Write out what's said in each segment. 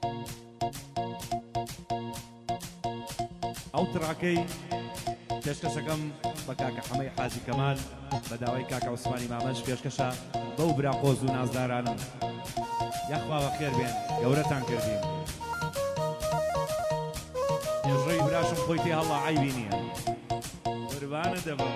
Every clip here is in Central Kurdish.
ئەو تڕاکەی پێشکەشەکەم بە کاکە حەمەی حاجی کەمال بە داوای کاکە عوسمانی مامەش پێشکەشە بەو برا قۆز و نازدارانم یاخوا بەخێر بێن گەورەتان کردین نێژڕەی براشم خۆی تێ هەڵا عیبی نییە قوربانە دەبم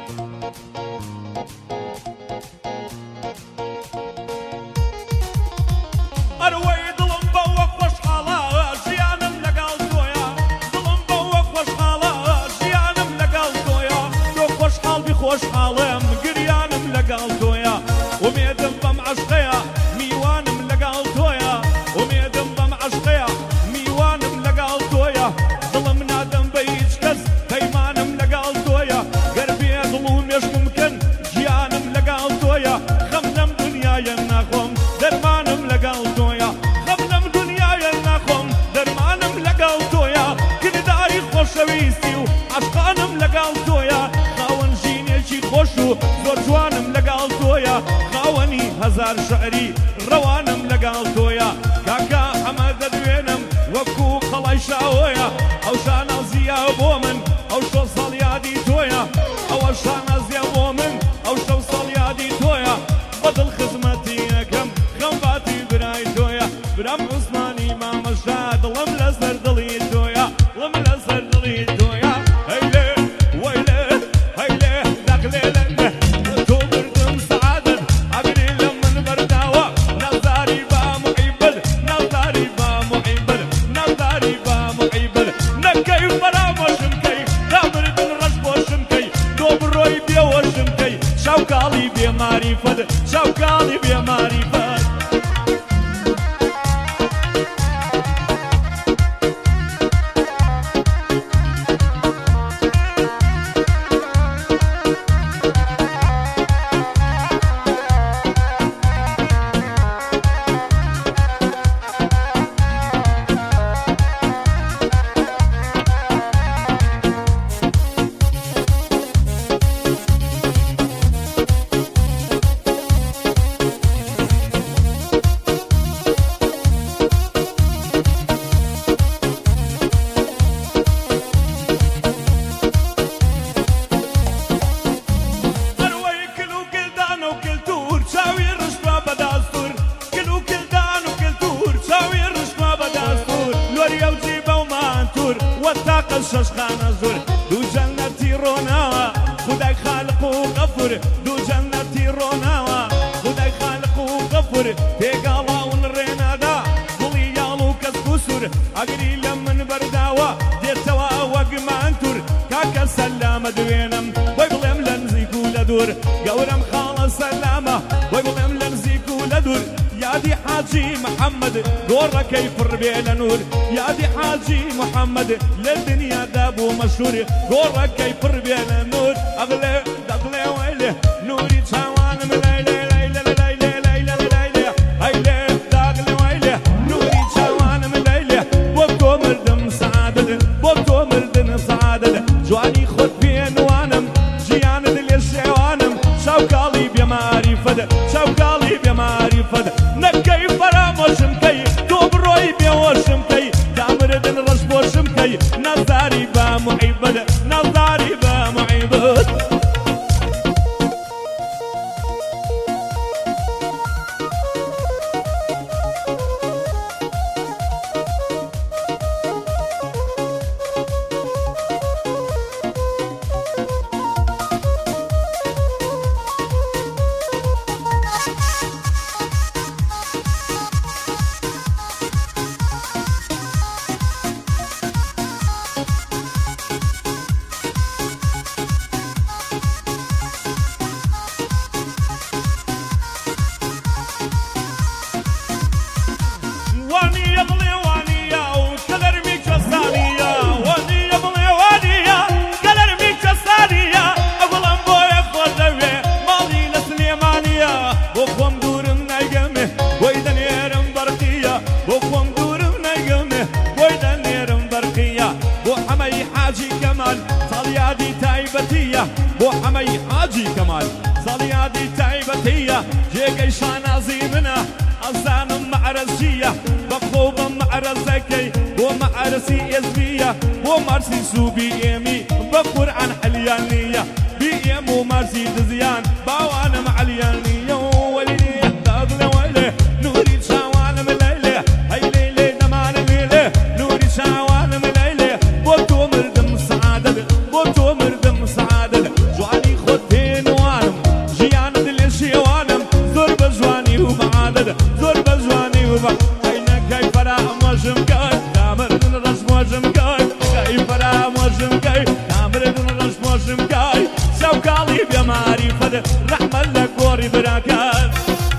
ئەروەی دڵم بەوە خۆشحاڵە ژیانم لەگەڵ تۆیە دڵم بەوە خۆشحاڵە ژیانم لەگەڵ تۆیە تۆ خۆشحاڵ بی خۆشحاڵم گریانم لەگەڵ تۆیە ومێدم بەم عەشقەیە میوانم لەگەڵ تۆیە ومێدم بەم عەشقەیە میوانم لەگەڵ تۆیە دڵم نادەم بە هیچ کەس پەیمانم لەگەڵ تۆیە گەر بێ دڵ و مێشکم بکەن گیانم لەگەڵ تۆیە خەم لەم دنیایە ناخۆم دەرمانم لەگەڵ تۆیە خەم لەم دنیایە ناخۆم دەرمانم لەگەڵ تۆیە کردداری خۆشەویستی و عەشقانم لەگەڵ تۆیە خاوەن ژینێکی خۆش و زۆر جوانم لەگەڵ تۆیە خاوەنی هەزار شعری ڕەوانم لەگەڵ تۆیە کاکە ئەمە دەدوێنم وەکو قەڵای شاوۆیە ئەو شانازیە بۆ من ئەو شۆ ساڵ یادی تۆیە ئەوە شانازیە بۆ من ئەو شەو ساڵ یادی تۆیە بەدڵ خزمەتی یەکەم خەمباتی برای تۆیە برام عوسمانی مامەشا دڵم لەسەر دڵی تۆیە دڵم لەسەر دڵی تۆیە هەیلێ وەیلێ هەیلێ دەقلێ لەنێ تۆ بردم سەعادەت ئەگری لە من بەرداوە نەزاری با محیبت نەزاری با محیبت نەزاری با محیبت نەکەی فەرامۆشم کەی دابردن ڕەش بۆشم کەی تۆ بڕۆی بێوەشم کەی شاوکاڵی بێماریفەت شاوکاڵی بێماریفەت ششخانە زۆر دوو جەنەتی ڕۆناوە خودای خالق و غەفور دوو جەنەتی ڕۆناوە خودای خالق و غەفور پێگاڵاون ڕێنادا دڵی یاڵ و کەس کوسور ئەگری لە من بەرداوە دێتەوە وەک مانتور کاکە سەلامە دوێنم بۆی بڵێم لە نزیک و لە دوور گەورەم خاڵە سەلامە بۆی بڵێم لە نزیک و لە دوور یادی حاجی محەممەد گۆڕەکەی پڕ بێ لە نور یادی حاجی محەممەد لە دنیادا بوو مەشهور گۆڕەکەی پڕ بێ لە نور ئەغلێ دەڵێ وەیلێ نوری چاوانم لەیلێ لەیلێ لەیلێ لەیلێ لەیلێ هەیلێ داغلێ وەیلێ نوری چاوانم لەیلێ بۆ تۆ مردم سەعادەت بۆ تۆ مردن سەعادەت جوانی خۆت پێنوانم ژیانت لێ شێوانم شاوکاڵی بێماریفەت شاوکاڵی بێماریفەت نەکەی فەرامۆشم کەی تۆ بڕۆی بێوەشم کەی دامردن ڕەش بۆشم کەی نەزاری با محیبەت نەزاری با محیبەت بەرزەکەی بۆ مەعرسی ئێزبیە بۆ مارسی سوبی ئێمی بە قورئان حەلیان نییە بی ئێم و مارسی دزیان باوانم عەلیان نییە وەلی داغڵە وەلێ نوری چاوانم لەیلێ هەی لەیلێ دەمانم لێ نوری چاوانم لەیلێ بۆ تۆ مردم سعادەت بۆ تۆ مردم سعادەت جوانی خۆت پێنوانم ژیانت لێ شێوانم زۆر بە جوانی و بەعادەت زۆر بە جوانی و بە عینەکەی فرامۆژم کەی دامردن ڕەشمۆژم کەی کەی فرامۆژم کەی دامردن ڕەشمۆژم کەی سەوکاڵی بێماری فەد ڕەحمەت لە گۆڕی براکەت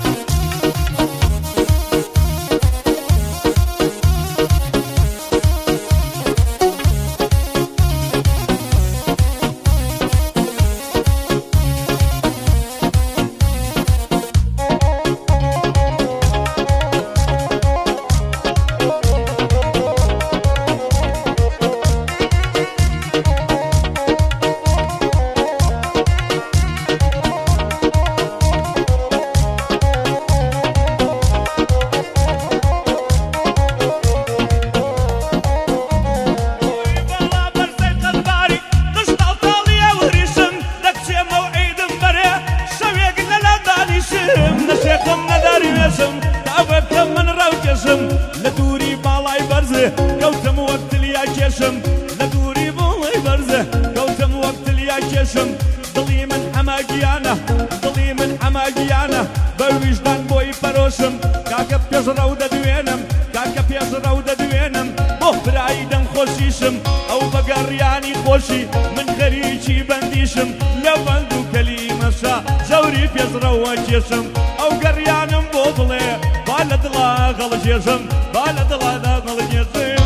لە دووری باڵای بەرزێ کەوتم وەک تلیا کێشم لە دووری باڵای بەرزێ کەوتم وەک تلیا کێشم دڵی من هەماگیانە دڵی من هەماگیانە بە ویژدان بۆی پەرۆشم کاکە پێش ڕەو دەدوێنم کاکە پێش ڕەو دەدوێنم بۆ برایی دەم خۆشیشم ئەو بەگەڕیانی خۆشی من خەریکی بەندیشم لە بەند و کەلیمەشە زەوری پێش ڕەوە کێشم ئەو گەڕیانم بۆ بڵێ با لە دڵا غەڵجێژم با لە دڵادا غەڵجێژم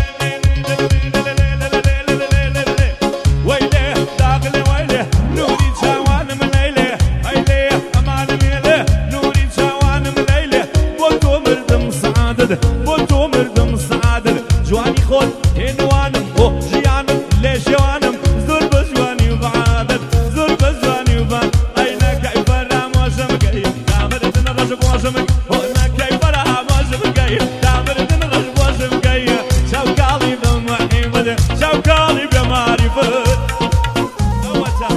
وەیلێ داغڵێ وەیلێ نوری چاوانم لەیلێ هەیلێ ئەمانم لێ نوری چاوانم لەیلێ بۆ تۆ مردم سعادەت بۆ تۆ مردم سعادەت جوانی خۆت هێنوانم بۆ ژیانم لێ شێوانم زۆر بە جوانی و بەعادەت زۆر بە جوانی و بە عینەکەی فەرامۆژم کەی دامردن ڕەشمۆژم هۆنەکەی فەرامۆژم کەی دامردن ڕەشمۆژم کەی چاوکاڵی بەمەحیمەت چاوکاڵی بێماریفەت ئەوەتە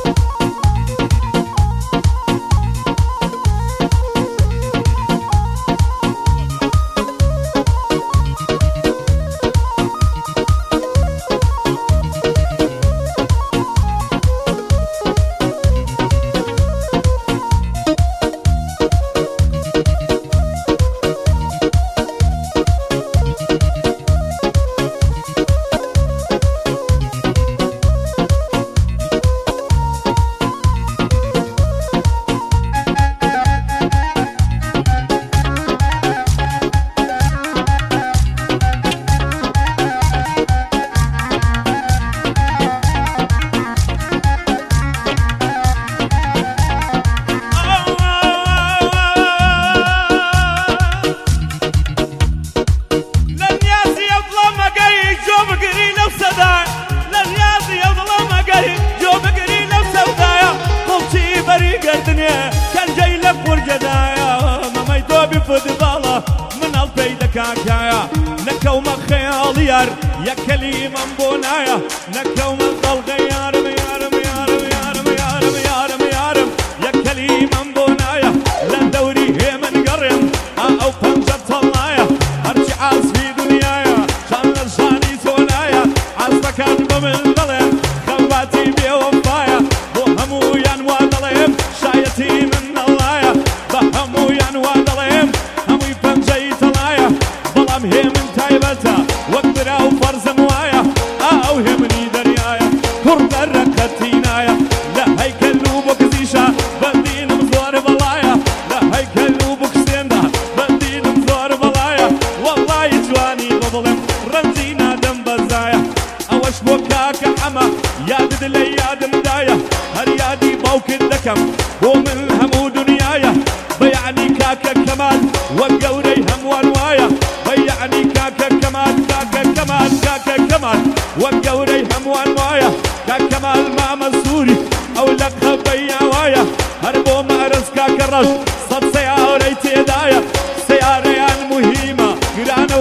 نكوم خياليار يا كلمة بونايا نكوم الضلغ يارم يارم يارم يارم يارم يارم يارم يا كلمة بونايا لا دوري هي من قرم أو بنجة طلايا أرجع عاز في دنيايا شان رجاني سونايا عاصفك أجب من ظلم خواتي بيوفايا وهمو ينوى ظلم شايتي من اللايا بهمو ينوى ظلم همي بنجي طلايا ظلم هي من تايبتا وقدرا وفرزم وايا أو همني دريايا كرد الركتينايا لا هيكل وبك زيشا بدين مزور بلايا لا هيكل وبك سيندا بدين مزور بلايا والله جواني بظلم رمزينا دم بزايا أوش بوكاك حما يا ددلي يا دمدايا هر يادي بوك الدكم ومن همو دنيايا بيعني كاكا كمال وقوري هم والوايا بيعني كاكا كمال كاكا كمال كاكا كمال وقوري هم والوايا كاكا كمال ما مسوري او لك بيا وايا هربو مارس كاكا رش صد سياري تيدايا سياريان مهمة قرانا وقد لك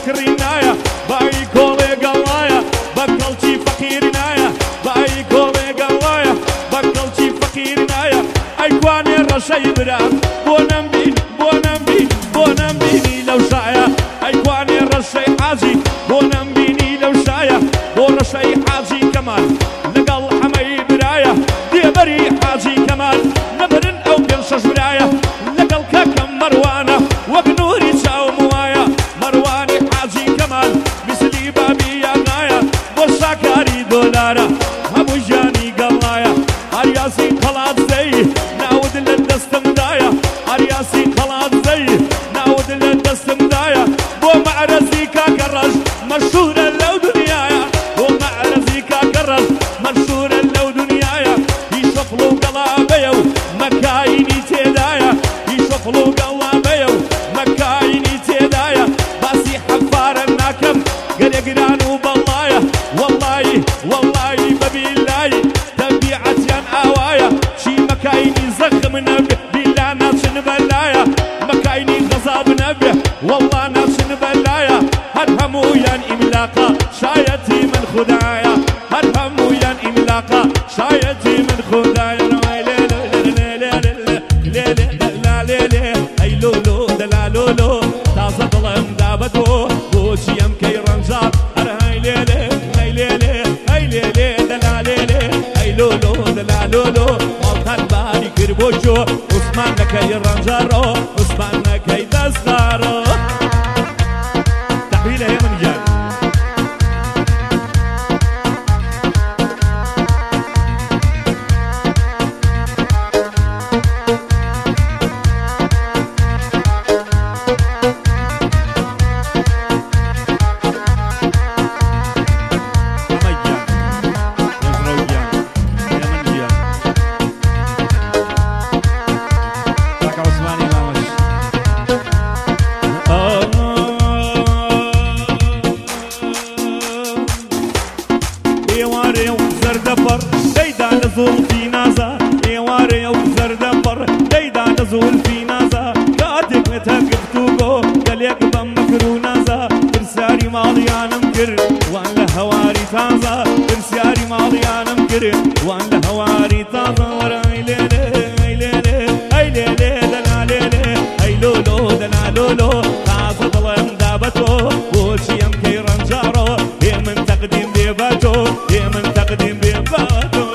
كڕی نایە بای کۆڵێ گەڵایە بە کەڵکی فەقیر نایە بای کۆڵێ گەڵایە بە کەڵکی فەقیر نایە ئەیکوانێ ڕەشەی برام بۆ نەمبین بۆ نەمبین بۆ نەمبینی لەو شایە ئەیکوانێ ڕەشەی حاجی بۆ نەمبینی لەو شایە بۆ ڕەشەی حاجی کەمال لەگەڵ حەمەی برایە دێبەری حاجی کەمال نەبرن ئەو پێنج شەش برایە لەگەڵ کەکەم مەروانە وەک نووری چاوم وایە مەروانی حاجی کەمال میسلی بابی یاغایە بۆ شاکاری دۆلارە هەموو ژیانی گەڵایە ئاریاسی قەڵات زەی ناود لە دەستمدایە ئاریاسی قەڵات زەی ناود لە دەستمدایە بۆ مەعرەزی کاکە ڕەش مەشهورە لەو دنیایە بۆ مەعرەزی کاکە ڕەش مەشهورە لەو دنیایە هیچ شەفڵ و گەڵابەیە و مەکاینی تێدایە هیچ شەفڵ و گەڵابەیە و مەکاینی تێدایە باسی حەفارە ناکەم گەلێگران و بەڵایە وەڵڵایی وەڵڵایی بەبیلایی تەبیعەتیان ئاوایە چی مەکاینی زەخم نەبێ بیلا ناچن بەلایە مەکاینی غەزاب نەبێ وەڵڵا ناچن بەلایە هەر هەموویان ئیملاقە شایەتی من خودایە هەر هەموویان ئیملاقە شایەتی من خودایە ئەی لۆلۆ دەلالۆلۆ تازە دڵم دابەتۆ بۆچی ئەم کەی ڕەنجار هەر هەی لێلێ هەی لێلێ هەی لێلێ دەلالێلێ ئەی لۆلۆ دەلالۆلۆ ماڵتان باری کرد بۆ چۆ عوسمان نەکەی ڕەنجارۆ عوسمان نەکەی دەستخارۆ تەحویلە هەیە من گیان زولفی نازا ئێوارەیە و زەردەپەڕ دەیدانە زولفی نازا کاتێک مێتە گفتوگۆ گەلێک بەم مەکر و نازا پرسیاری ماڵیانم کرد وان لە هەواری تازە پرسیاری ماڵیانم کرد وان لە هەواری تازە وەرە ئەی لێلێ ئەی لێلێ ئەی لێلێ دەلالێلێ ئەی لۆلۆ دەلالۆلۆ تازە دڵم دابەتۆ بۆچی ئەم کەی ڕەنجارۆ هێ من تەقدیم بێ بەتۆ هێ من تەقدیم بێ بەتۆ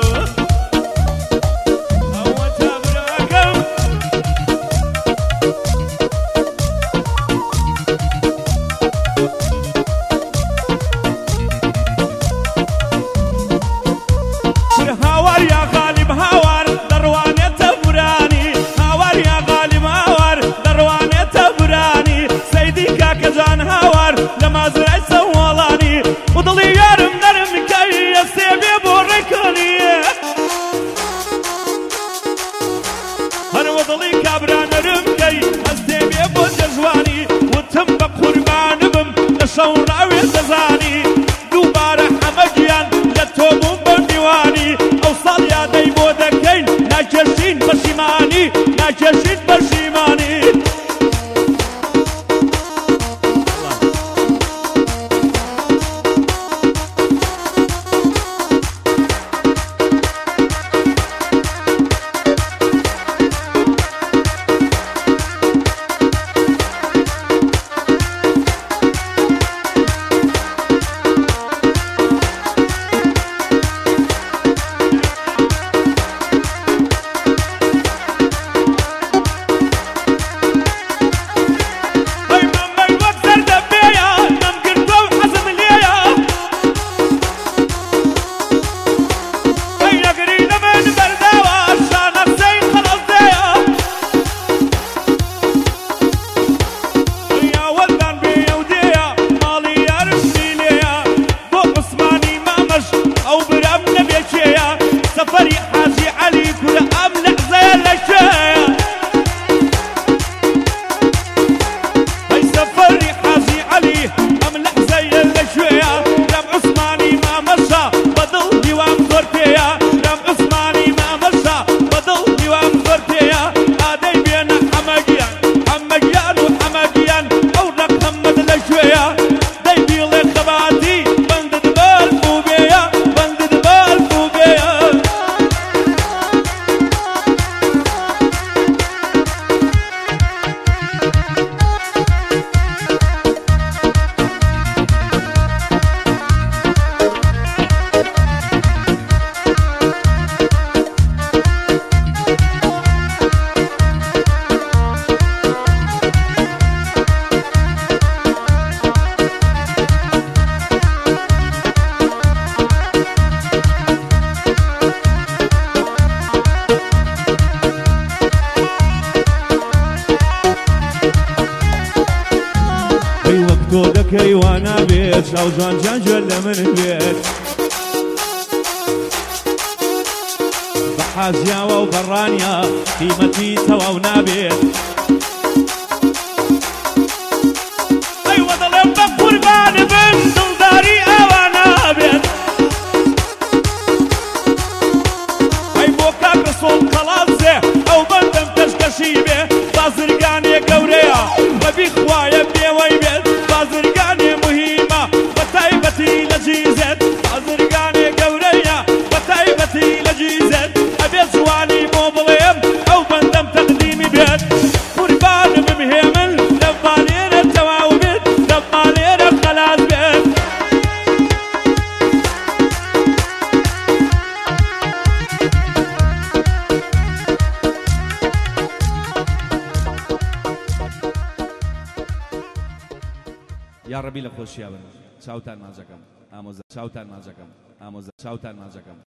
شەوڕاوێ دەزانی دووبارە حەمەگیان لە تۆبوو بەردیوانی ئەو ساڵ یادەی بۆ دەکەین ناکێشین پەشیمانی ناکێشین پەشیمانی وانا بيت شاو جوان جان جل من بيت بحازيا وبرانيا قيمتي توا ونابيت ايوه ظلم بقربان بن دلداري وانا بيت اي بوكا رسول خلاص او بندم تشكشي به بازرگاني قوريا وبي خوايا بي ويبت بازرگاني مهمة بتايبتي لجيزت بازرگاني قوريا بتايبتي لجيزت ابي زواني موظلم او بندم تقديمي بيت قربان بمهمل دبالين التواوبت دبالين الخلاص بيت یا ربی لە خۆشییاوە چاوتان ماجەکەم ئامۆزە چاوتان ماجەکەم ئامۆزە چاوتان ماجەکەم